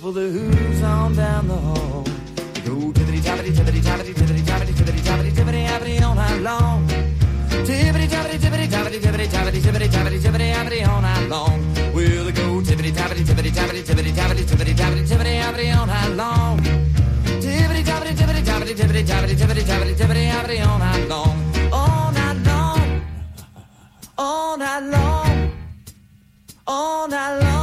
shuffle the hooves on down the hall. We go tippity tappity tippity tappity tippity tappity tippity tappity tippity tappity all night long. Tippity tappity tippity tappity tippity tappity tippity tappity tippity tappity all night long. We'll go tippity tappity tippity tappity tippity tappity tippity tappity tippity tappity all night long. Tippity tappity tippity tappity tippity tappity tippity tappity tippity tappity all night long. All night long. All night long. All night long.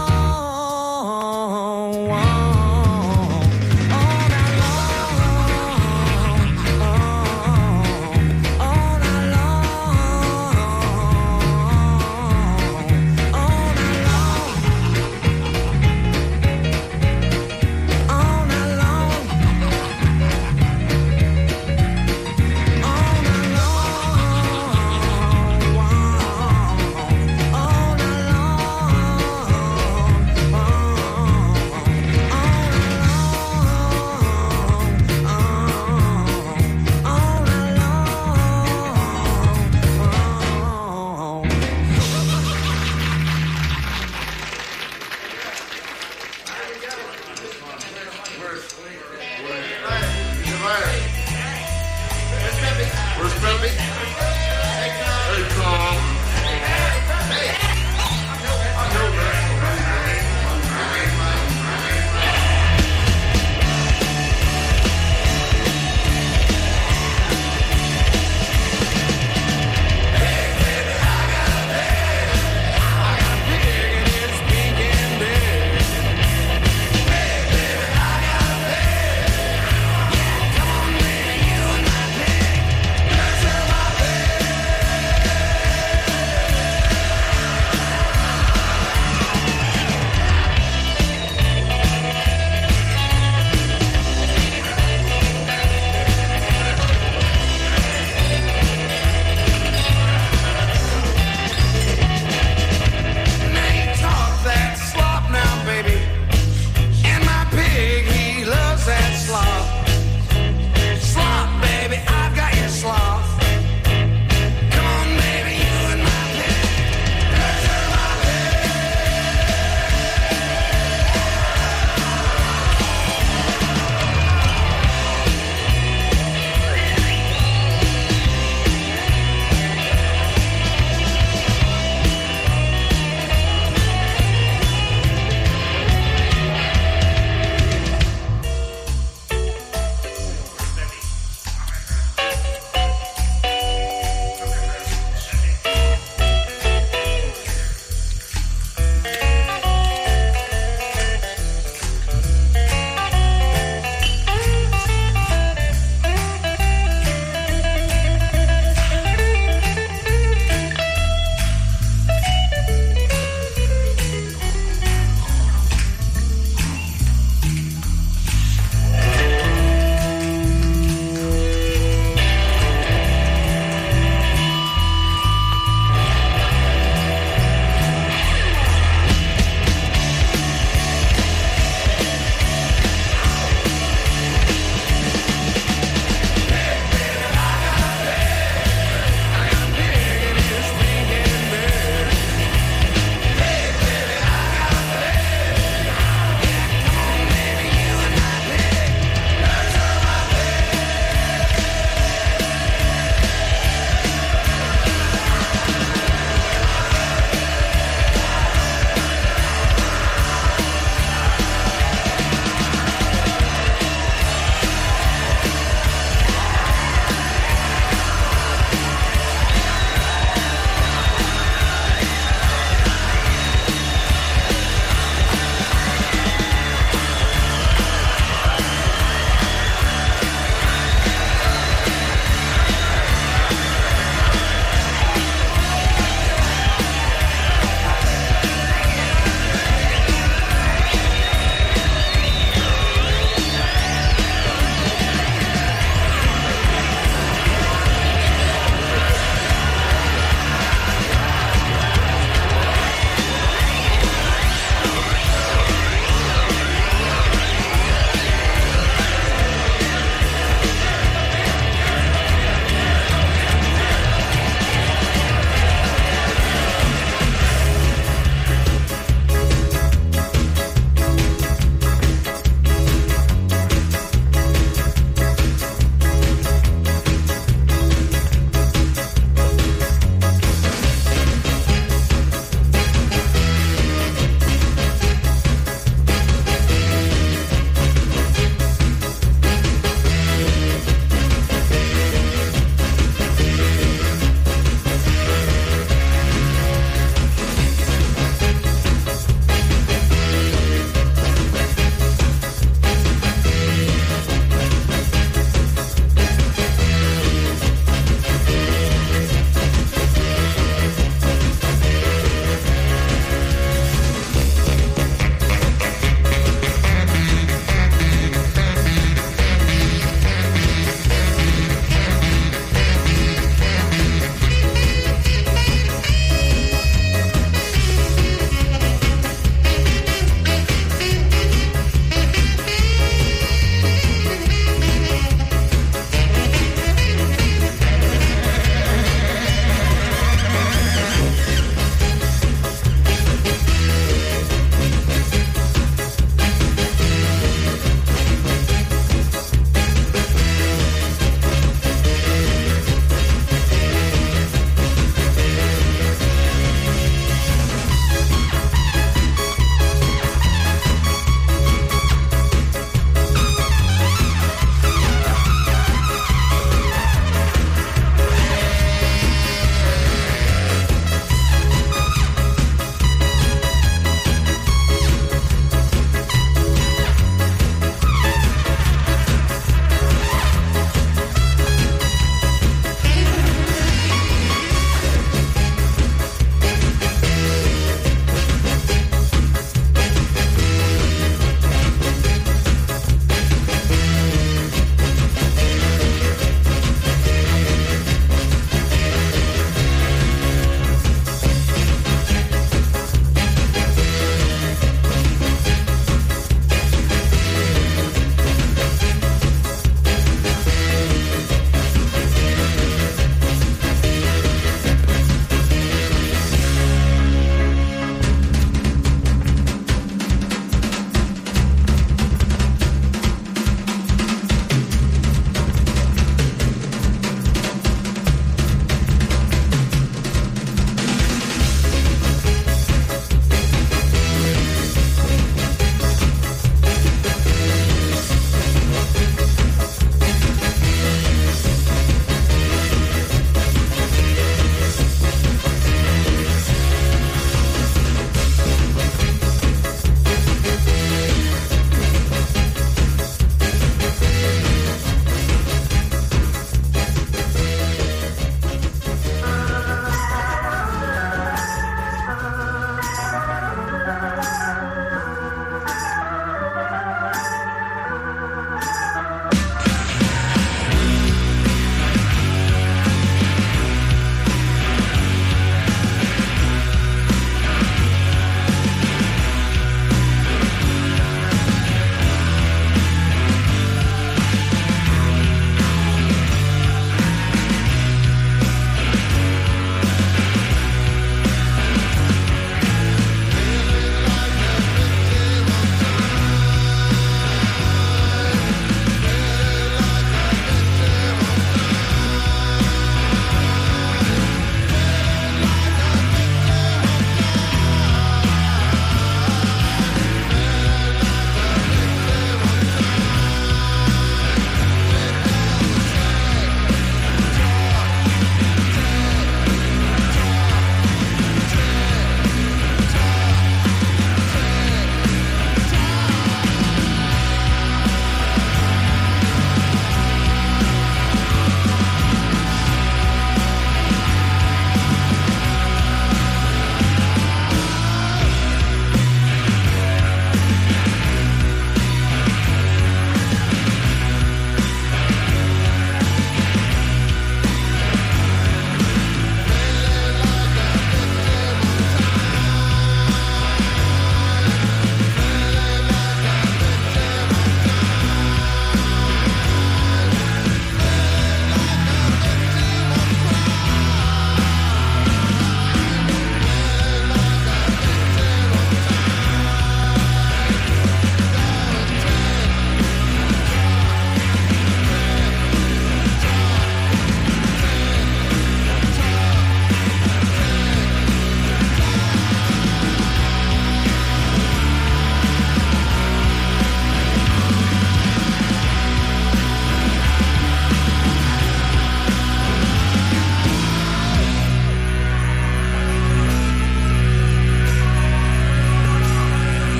Come on, baby, you and my pig.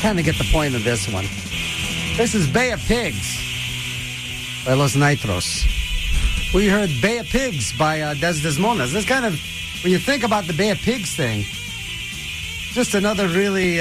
kind of get the point of this one. This is Bay of Pigs by Los Nitros. We heard Bay of Pigs by Desmonas. This kind of, when you think about the Bay of Pigs thing, just another really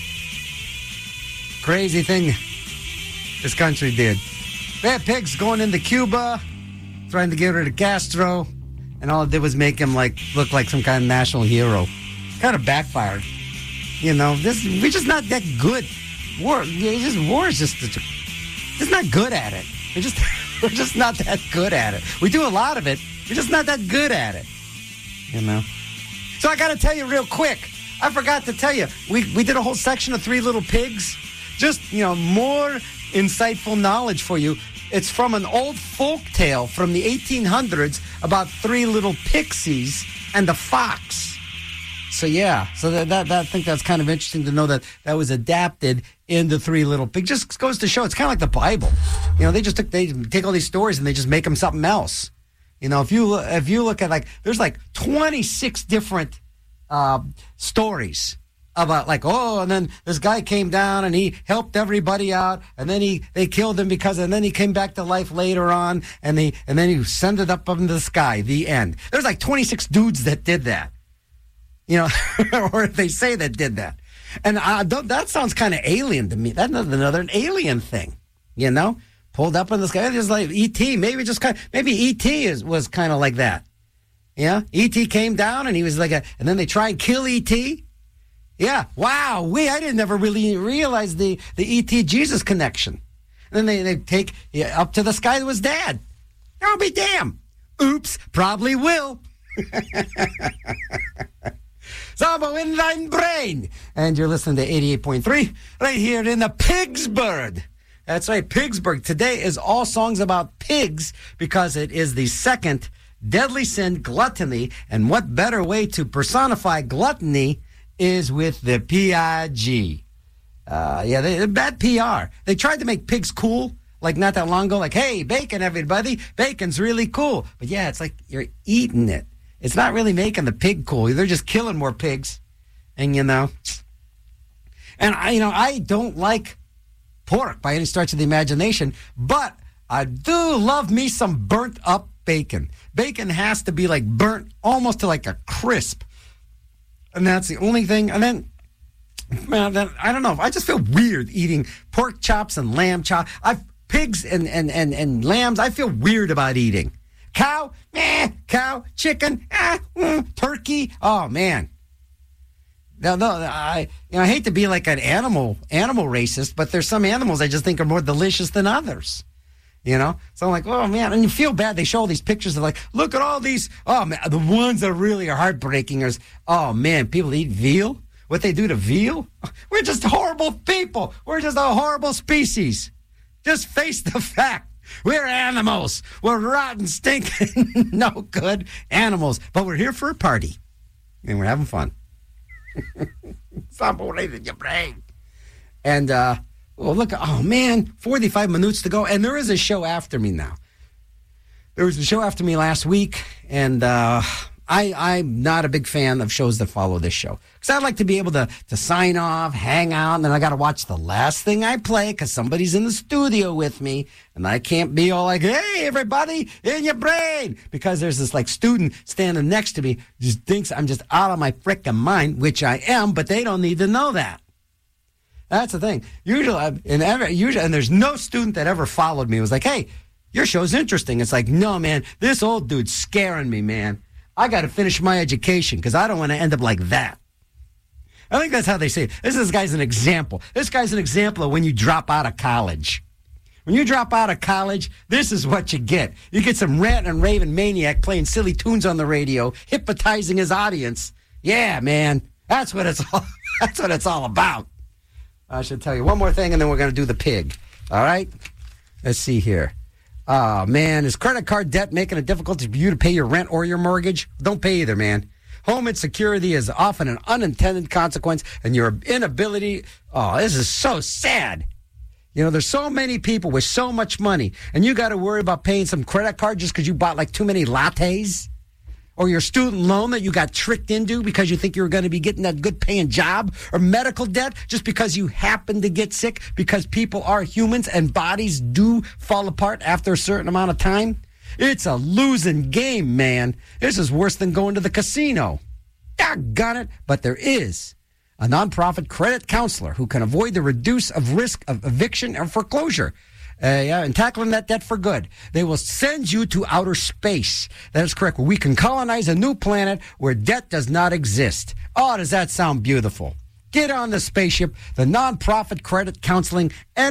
crazy thing this country did. Bay of Pigs going into Cuba, trying to get rid of Castro, and all it did was make him look like some kind of national hero. Kind of backfired. You know, we're just not that good. War is just not good at it. We're just not that good at it. We do a lot of it. We're just not that good at it. You know. So I got to tell you real quick. I forgot to tell you. We did a whole section of Three Little Pigs. Just, more insightful knowledge for you. It's from an old folk tale from the 1800s about three little pixies and a fox. So, yeah. So that I think that's kind of interesting to know that was adapted into Three Little Pigs. Just goes to show it's kind of like the Bible. They take all these stories and they just make them something else. If you look at there's 26 different stories about and then this guy came down and he helped everybody out, and then they killed him and then he came back to life later on, and then he sent it up into the sky. The end. There's 26 dudes that did that. Or they say that did that. And that sounds kind of alien to me. That's another alien thing, pulled up in the sky. Just like E.T. Maybe E.T. was kind of like that. Yeah. E.T. came down and he was and then they try and kill E.T. Yeah. Wow. I didn't ever really realize the E.T. Jesus connection. And then they take up to the sky was dad. I'll be damned. Oops. Probably will. Zabo in thine brain. And you're listening to 88.3 right here in the Pigsburg. That's right, Pigsburg. Today is all songs about pigs because it is the second deadly sin, gluttony. And what better way to personify gluttony is with the P.I.G. They bad PR. They tried to make pigs cool, not that long ago. Hey, bacon, everybody. Bacon's really cool. But yeah, it's you're eating it. It's not really making the pig cool. They're just killing more pigs. And, And I don't like pork by any stretch of the imagination, but I do love me some burnt up bacon. Bacon has to be burnt almost to a crisp. And that's the only thing. And then, I don't know. I just feel weird eating pork chops and lamb chops. Pigs and lambs, I feel weird about eating. Cow, cow, chicken, turkey. Oh man. No, I hate to be like an animal racist, but there's some animals I just think are more delicious than others. So I'm like, oh man, and you feel bad. They show all these pictures of look at all these. Oh man, the ones that really are heartbreaking is, oh man, people eat veal. What they do to veal? We're just horrible people. We're just a horrible species. Just face the fact. We're animals. We're rotten, stinking, no good animals. But we're here for a party. And we're having fun. Something in your brain. And, look, oh, man, 45 minutes to go. And there is a show after me now. There was a show after me last week. And I'm not a big fan of shows that follow this show. Because I'd like to be able to sign off, hang out, and then I got to watch the last thing I play because somebody's in the studio with me. And I can't be all hey, everybody, in your brain. Because there's this student standing next to me just thinks I'm just out of my frickin' mind, which I am, but they don't need to know that. That's the thing. Usually, and there's no student that ever followed me. It was hey, your show's interesting. It's no, man, this old dude's scaring me, man. I got to finish my education because I don't want to end up like that. I think that's how they say it. This guy's an example. This guy's an example of when you drop out of college. When you drop out of college, this is what you get. You get some rant and raving maniac playing silly tunes on the radio, hypnotizing his audience. Yeah, man, that's what it's all. That's what it's all about. I should tell you one more thing, and then we're going to do the pig. All right? Let's see here. Oh, man, is credit card debt making it difficult for you to pay your rent or your mortgage? Don't pay either, man. Home insecurity is often an unintended consequence, and your inability... Oh, this is so sad. There's so many people with so much money, and you got to worry about paying some credit card just because you bought too many lattes? or your student loan that you got tricked into because you think you're going to be getting that good paying job, or medical debt just because you happen to get sick, because people are humans and bodies do fall apart after a certain amount of time. It's a losing game, man. This is worse than going to the casino. Doggone it. But there is a nonprofit credit counselor who can avoid the reduce of risk of eviction or foreclosure. And tackling that debt for good. They will send you to outer space. That is correct. Where we can colonize a new planet where debt does not exist. Oh, does that sound beautiful? Get on the spaceship, the nonprofit credit counseling,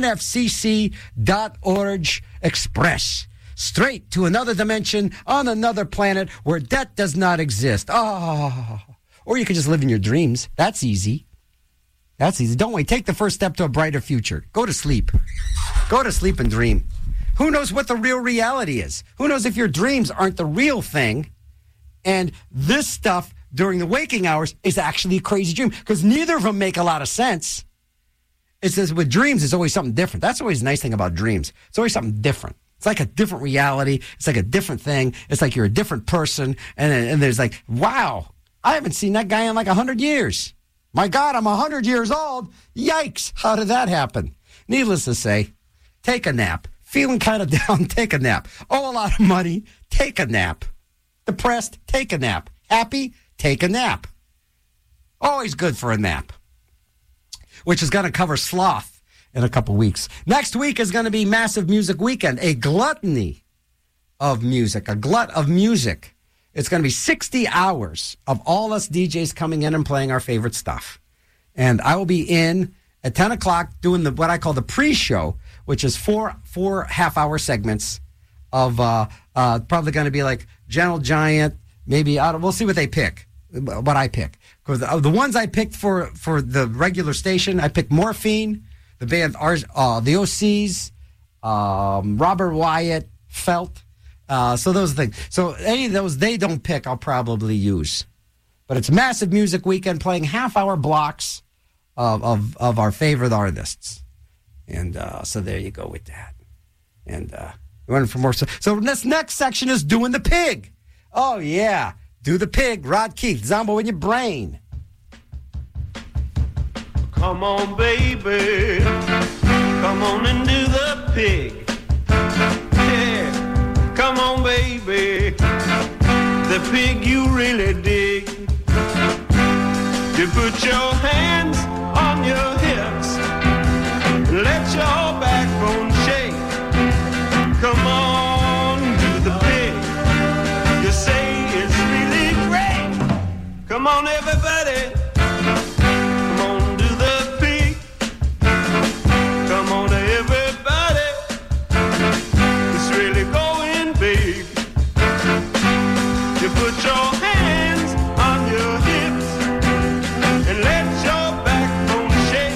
nfcc.org express. Straight to another dimension on another planet where debt does not exist. Oh, or you can just live in your dreams. That's easy. That's easy. Don't wait. Take the first step to a brighter future. Go to sleep. Go to sleep and dream. Who knows what the real reality is? Who knows if your dreams aren't the real thing and this stuff during the waking hours is actually a crazy dream? Because neither of them make a lot of sense. It says with dreams, it's always something different. That's always a nice thing about dreams. It's always something different. It's like a different reality. It's like a different thing. It's like you're a different person. And there's like, wow, I haven't seen that guy in like 100 years. My God, I'm 100 years old. Yikes. How did that happen? Needless to say, take a nap. Feeling kind of down, take a nap. Owe a lot of money, take a nap. Depressed, take a nap. Happy, take a nap. Always good for a nap. Which is going to cover sloth in a couple weeks. Next week is going to be Massive Music Weekend, a gluttony of music, a glut of music. It's going to be 60 hours of all us DJs coming in and playing our favorite stuff. And I will be in at 10 o'clock doing what I call the pre-show, which is four half-hour segments of probably going to be like Gentle Giant, maybe we'll see what they pick, what I pick. Because the ones I picked for the regular station, I picked Morphine, the band, the OCs, Robert Wyatt, Felt. So those are things. So any of those they don't pick, I'll probably use. But it's Massive Music Weekend, playing half-hour blocks of our favorite artists. And so there you go with that. And we went for more. So this next section is doing the pig. Oh, yeah. Do the pig. Rod Keefe, Zombo in your brain. Come on, baby. Come on and do the pig. Yeah. Come on, baby. The pig you really dig. You put your hands on your hips. Let your backbone shake. Come on, do the pig. You say it's really great. Come on, everybody. Come on, do the pig. Come on, everybody. It's really going big. You put your hands on your hips and let your backbone shake.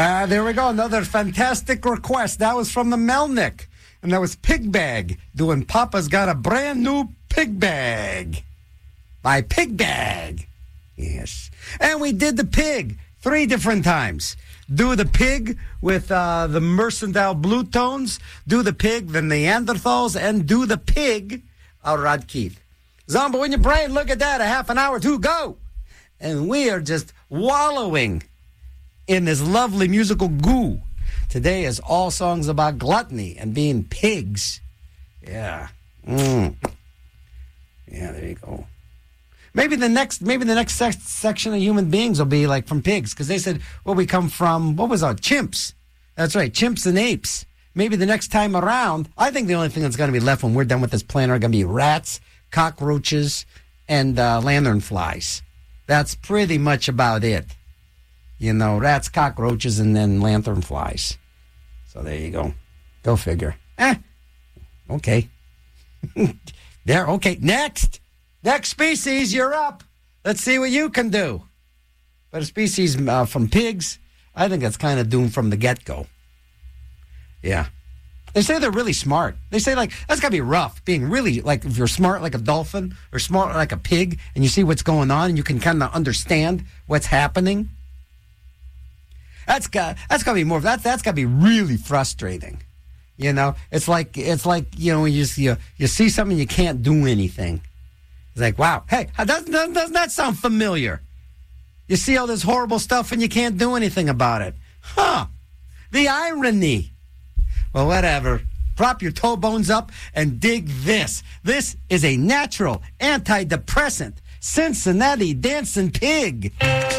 There we go. Another fantastic request. That was from the Melnick. And that was Pig Bag doing Papa's Got a Brand New Pig Bag by Pig Bag. Yes. And we did the pig 3 different times. Do the pig with the Mercantile Blue Tones. Do the pig, the Neanderthals. And do the pig, Rod Keith. Zombo in your brain, look at that. A half an hour to go. And we are just wallowing in this lovely musical goo. Today is all songs about gluttony and being pigs. Yeah. Yeah, there you go. Maybe the next section of human beings will be like from pigs, because they said, well, we come from, what was that? Chimps. That's right, chimps and apes. Maybe the next time around, I think the only thing that's going to be left when we're done with this planet are going to be rats, cockroaches, and lanternflies. That's pretty much about it. You know, rats, cockroaches, and then lanternflies. So there you go. Go figure. Okay. There, okay. Next species, you're up. Let's see what you can do. But a species from pigs, I think that's kind of doomed from the get-go. Yeah. They say they're really smart. They say, like, that's got to be rough, being really, like, if you're smart like a dolphin or smart like a pig and you see what's going on and you can kind of understand what's happening. That's got to be more. That's got to be really frustrating. You know, it's like you know, you see something you can't do anything. It's like, wow, hey, doesn't that sound familiar? You see all this horrible stuff and you can't do anything about it. Huh? The irony. Well, whatever. Prop your toe bones up and dig this. This is a natural antidepressant. Cincinnati Dancing Pig.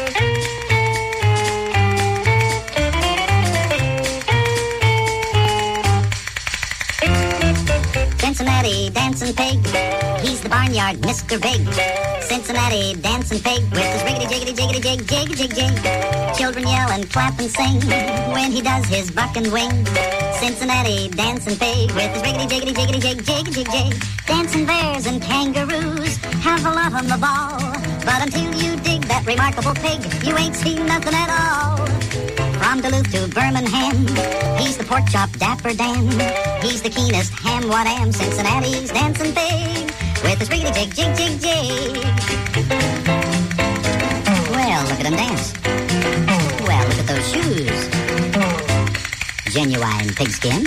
Cincinnati Dancing Pig, he's the barnyard Mr. Big. Cincinnati Dancing Pig with his riggedy jiggedy jiggedy jig jig jig jig. Children yell and clap and sing when he does his buck and wing. Cincinnati Dancing Pig with his riggedy jiggedy jiggedy jig jig jig jig. Dancing bears and kangaroos have a lot on the ball, but until you dig that remarkable pig, you ain't seen nothing at all. From Duluth to Birmingham, he's the pork chop Dapper Dan. He's the keenest ham what am, Cincinnati's Dancing Pig with his riggedy jig jig jig jig. Well, look at him dance. Well, look at those shoes. Genuine pigskin.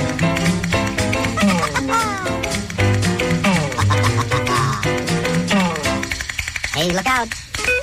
Hey, look out.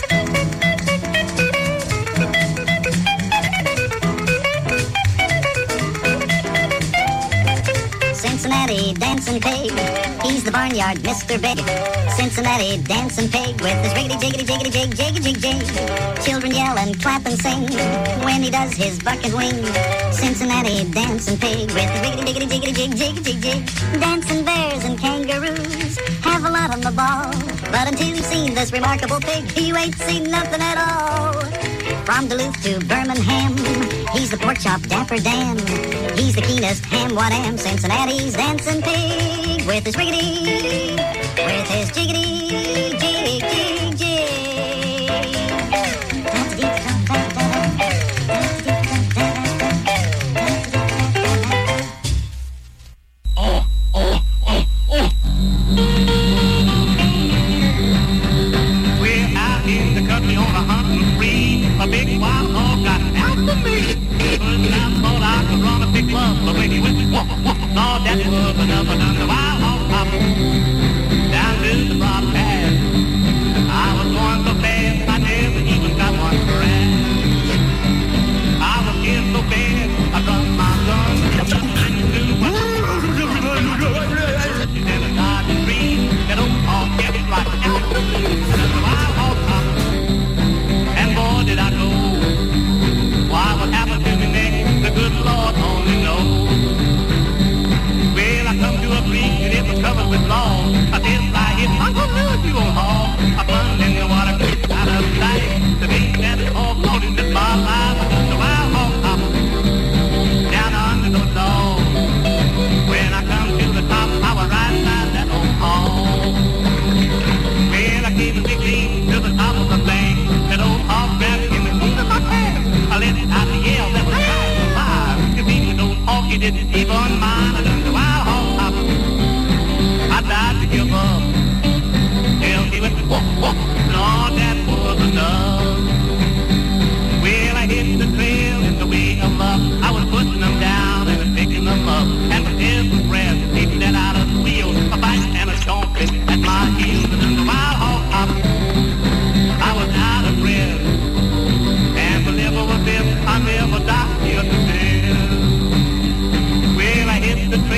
Cincinnati Dancing Pig, he's the barnyard Mr. Big. Cincinnati Dancing Pig with his riggedy jiggedy jiggedy jig jig jig jig. Children yell and clap and sing when he does his buck and wing. Cincinnati Dancing Pig with his riggedy jiggedy jiggedy jig jig jig jig. Dancing bears and kangaroos have a lot on the ball, but until you've seen this remarkable pig, you ain't seen nothing at all. From Duluth to Birmingham, he's the pork chop Dapper Dan. He's the keenest ham what am, Cincinnati's Dancing Pig with his riggedy, with his jiggedy, jig, jig, jig. We're out in the country on a hunting spree. A big wild hog got after me. First I thought I could run a big club, but when he went whoop, whoop, thought that it was enough and under wild hog hop down to the broad path. I was going so fast, I never even got one crash. I was getting so bad, I dropped my gun. And then I started to breathe, that old hog kept right out the wild hog hop. And boy, did I go. Why, what happened to me next, the good Lord only knows. Well, I come to a creek and it was covered with lawn. he didn't even mind. I done the wild hog hop. I tried to give up. Hell, he went whoop, whoop. Lord, that was enough. Well, I hit the trail in the way of love. I was pushing them down and picking them up. And with every breath, taking that out of the wheel, a bite and a stomping at my heels. And then the wild hog hop, I was out of breath. And the liver was this, I never died here to live. Well, I hit the trail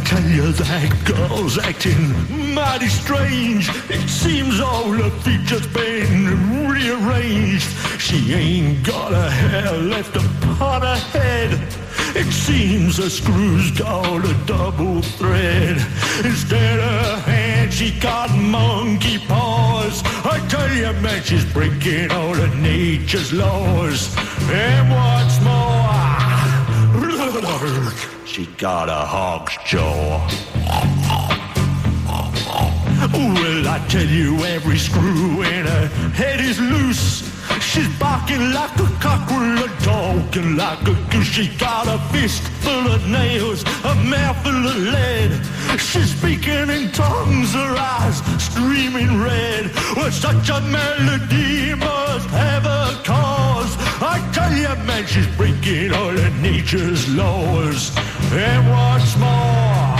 tell you that girl's acting mighty strange. It seems all her features been rearranged. She ain't got a hair left upon her head. It seems her screw's got a double thread. Instead of hands, she got monkey paws. I tell you, man, she's breaking all of nature's laws. And what's more, she got a hog's jaw. Well, I tell you, every screw in her head is loose. She's barking like a cockerel, talking like a goose. She got a fist full of nails, a mouth full of lead. She's speaking in tongues, her eyes streaming red. Well, such a melody must have a cause. I tell you, man, she's breaking all of nature's laws. And what's more,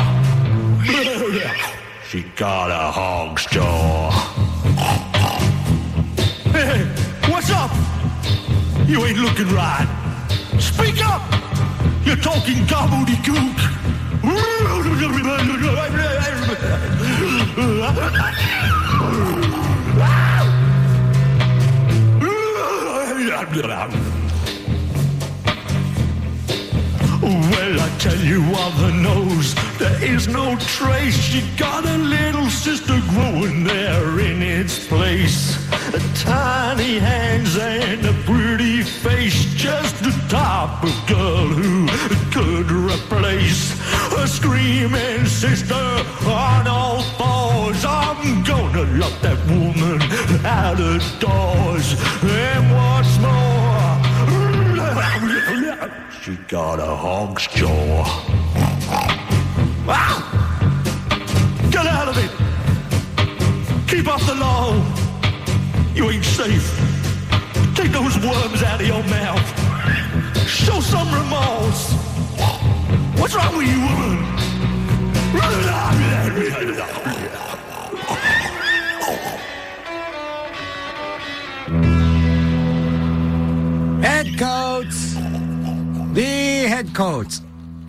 she got a hog's jaw. Hey, what's up? You ain't looking right. Speak up! You're talking gobbledygook. Well, I tell you on the nose, there is no trace. She got a little sister growing there in its place. Tiny hands and a pretty face, just the type of girl who could replace a screaming sister on all fours. I'm gonna lock that woman out of doors. And what's more, she got a hog's jaw. Wow! Get out of it! Keep off the lawn! You ain't safe. Take those worms out of your mouth. Show some remorse. What's wrong with you, woman? Head coats. The head coats.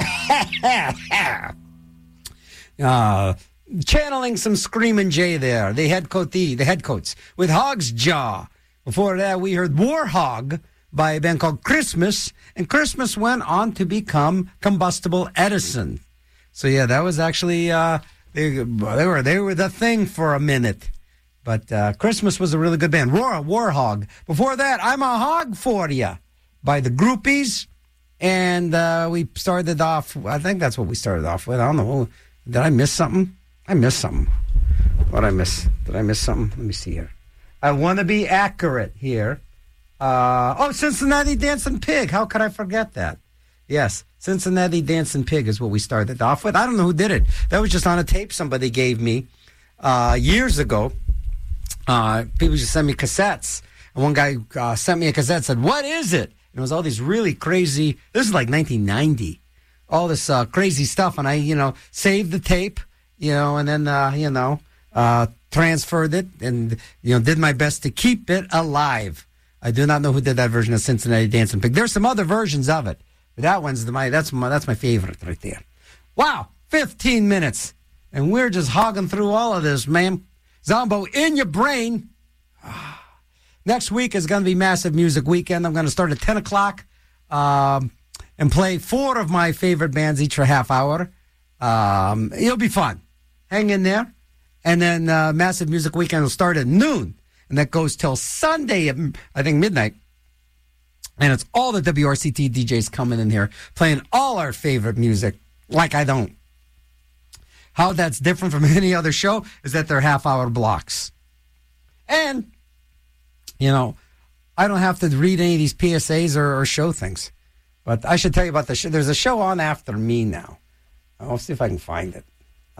Channeling some Screamin' Jay there. The head coats with Hog's Jaw. Before that, we heard Warhog by a band called Christmas, and Christmas went on to become Combustible Edison. So yeah, that was actually they were the thing for a minute. But Christmas was a really good band. Warhog. Before that, I'm a Hog for Ya by the Groupies, and we started off. I think that's what we started off with. I don't know. Did I miss something? I missed something. What did I miss? Did I miss something? Let me see here. I want to be accurate here. Cincinnati Dancing Pig. How could I forget that? Yes, Cincinnati Dancing Pig is what we started off with. I don't know who did it. That was just on a tape somebody gave me years ago. People just send me cassettes. And one guy sent me a cassette, said, "What is it?" And it was all these really crazy, this is like 1990, all this crazy stuff. And I, saved the tape, and then, transferred it and, did my best to keep it alive. I do not know who did that version of Cincinnati Dancing Pig. There's some other versions of it, but that one's that's my favorite right there. Wow, 15 minutes, and we're just hogging through all of this, man. Zombo in your brain. Next week is going to be Massive Music Weekend. I'm going to start at 10 o'clock and play 4 of my favorite bands each for a half hour. It'll be fun. Hang in there. And then Massive Music Weekend will start at noon. And that goes till Sunday at, I think, midnight. And it's all the WRCT DJs coming in here, playing all our favorite music, like I don't. How that's different from any other show is that they're half-hour blocks. And, I don't have to read any of these PSAs or show things. But I should tell you about the show. There's a show on after me now. I'll see if I can find it.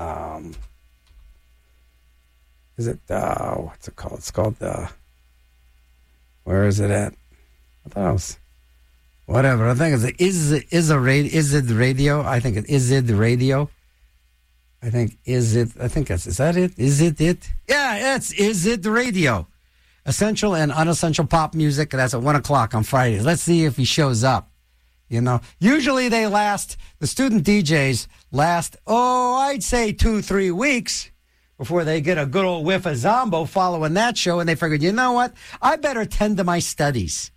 Is it, what's it called? It's called, where is it at? I thought it was, whatever. I think it's Is It Radio? I think it Is It Radio? Is that it? Is it it? Yeah, it's Is It Radio? Essential and unessential pop music. That's at 1 o'clock on Fridays. Let's see if he shows up. Usually they last, the student DJs last, I'd say 2-3 weeks before they get a good old whiff of Zombo following that show. And they figured, you know what? I better tend to my studies.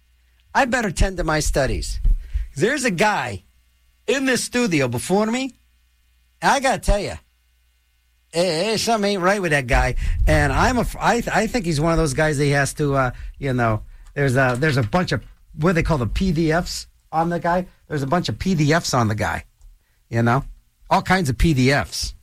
There's a guy in this studio before me. I got to tell you, something ain't right with that guy. And I think he's one of those guys that he has to, there's a bunch of, what do they call the PDFs on the guy? There's a bunch of PDFs on the guy, all kinds of PDFs.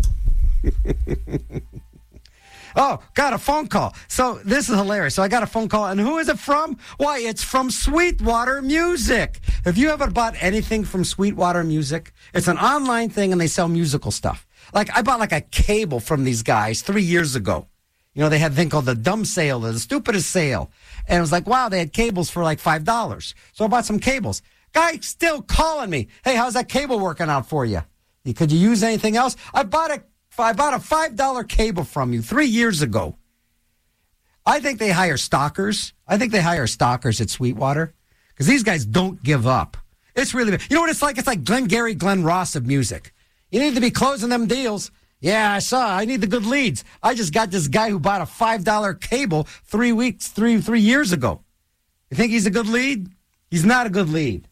Oh, got a phone call. So this is hilarious. So I got a phone call, and who is it from? Why, it's from Sweetwater Music. Have you ever bought anything from Sweetwater Music? It's an online thing, and they sell musical stuff. Like, I bought a cable from these guys 3 years ago. They had a thing called the dumb sale or the stupidest sale. And it was like, wow, they had cables for like $5. So I bought some cables. Guy still calling me. Hey, how's that cable working out for you? Could you use anything else? I bought a $5 cable from you 3 years ago. I think they hire stalkers. At Sweetwater because these guys don't give up. It's really, you know what it's like? It's like Glengarry Glen Ross of music. You need to be closing them deals. Yeah, I need the good leads. I just got this guy who bought a $5 cable 3 years ago. You think he's a good lead? He's not a good lead.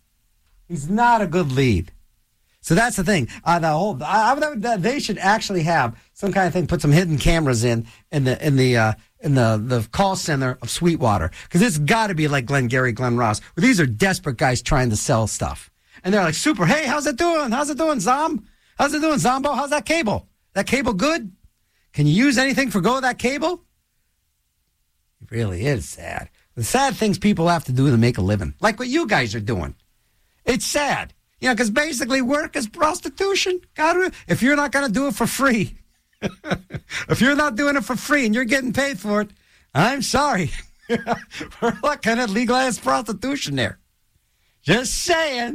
So that's the thing. They should actually have some kind of thing. Put some hidden cameras in the call center of Sweetwater, because it's got to be like Glengarry Glen Ross, where these are desperate guys trying to sell stuff, and they're like, "Super, hey, how's it doing? Zom? How's it doing, Zombo? How's that cable? That cable good? Can you use anything for go with that cable?" It really is sad. The sad things people have to do to make a living, like what you guys are doing. It's sad. Because basically work is prostitution. If you're not going to do it for free, if you're not doing it for free and you're getting paid for it, I'm sorry. We're looking at legalized prostitution there. Just saying.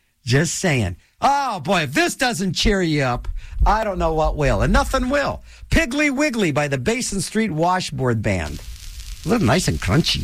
Oh, boy, if this doesn't cheer you up, I don't know what will. And nothing will. Piggly Wiggly by the Basin Street Washboard Band. A little nice and crunchy.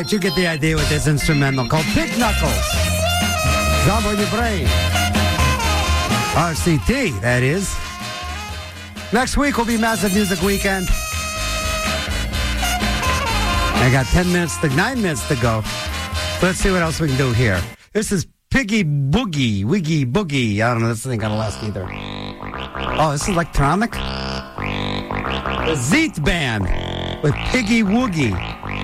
right, you get the idea with this instrumental called Pig Knuckles. Jump on your brain. RCT, that is. Next week will be Massive Music Weekend. I got 9 minutes to go. Let's see what else we can do here. This is Piggy Boogie, Wiggy Boogie. I don't know, this ain't gonna last either. Oh, this is electronic? The Zeet Band with Piggy Woogie.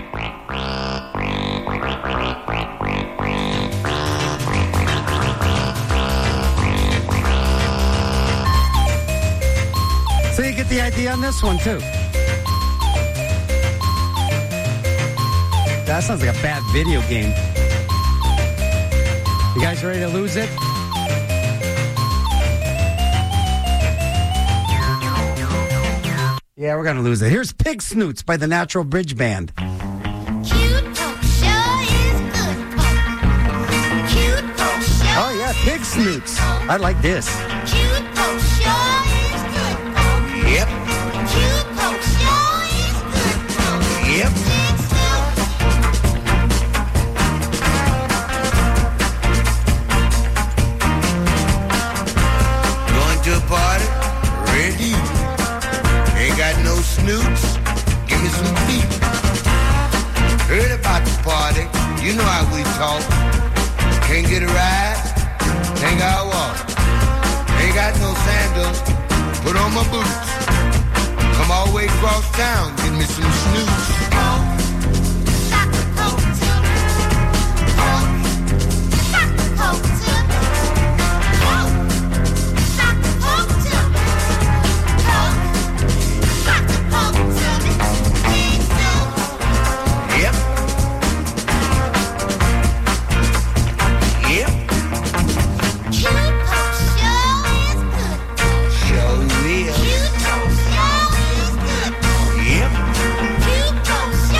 So you get the idea on this one, too. That sounds like a bad video game. You guys ready to lose it? Yeah, we're going to lose it. Here's Pig Snoots by the Natural Bridge Band. Cute poke sure is good poke. Cute poke sure. Oh, yeah, Pig Snoots. I like this. Cute poke sure is good poke. Yep. Cute poke sure is good poke. Yep. Pig Snoot. Going to a party? Ready? Ain't got no snoots? Give me some feet. Heard about the party? You know how we talk. Can't get a ride? Ain't got a walk. Ain't got no sandals? Put on my boots. Come all the way across town. Give me some snoots. Sock the poke to me. Poke. Sock the poke to me. Poke. Sock the poke to me. Poke. Sock the poke to me. Pig Snoot. Yep. Yep. Cute poke sure is good. Show will. Cute poke sure is good. Yep. Cute poke sure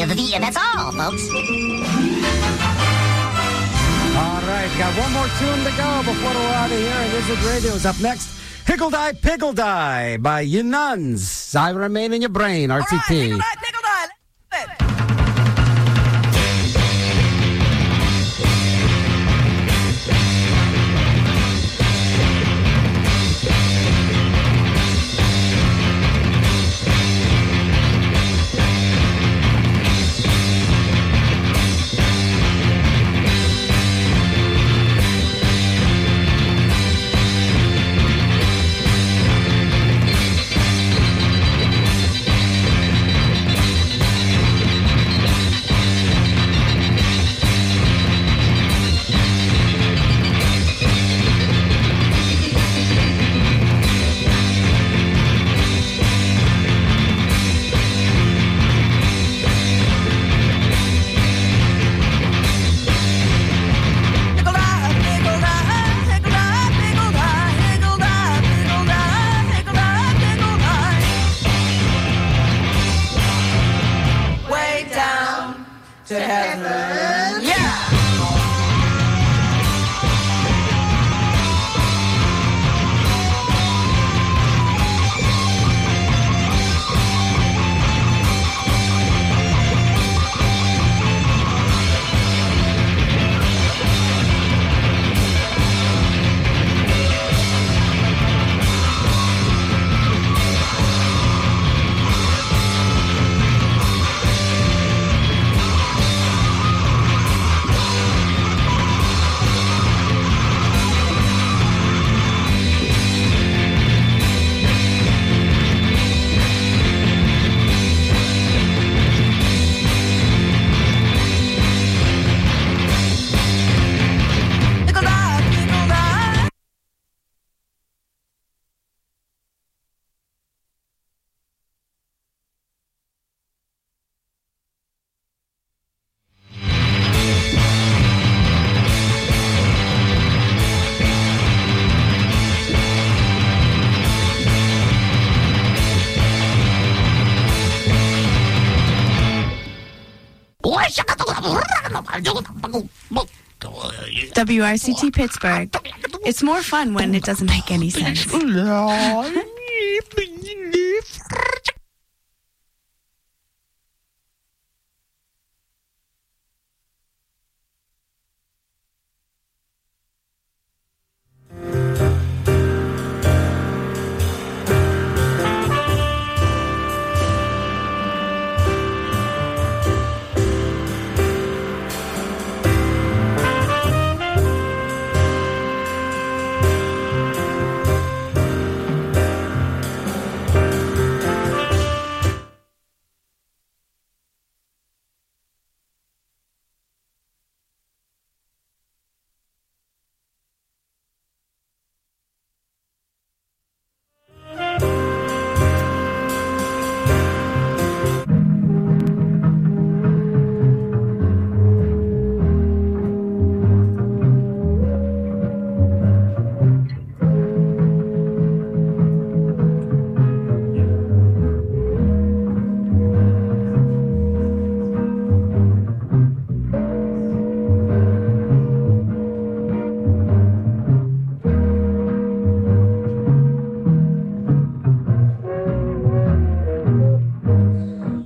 activity, and that's all, folks. All right, got one more tune to go before we're out of here. And Wizard Radio is up next. Higgle Die, Piggle Die by You Nuns. I Remain in Your Brain, RCT. WRCT Pittsburgh. It's more fun when it doesn't make any sense.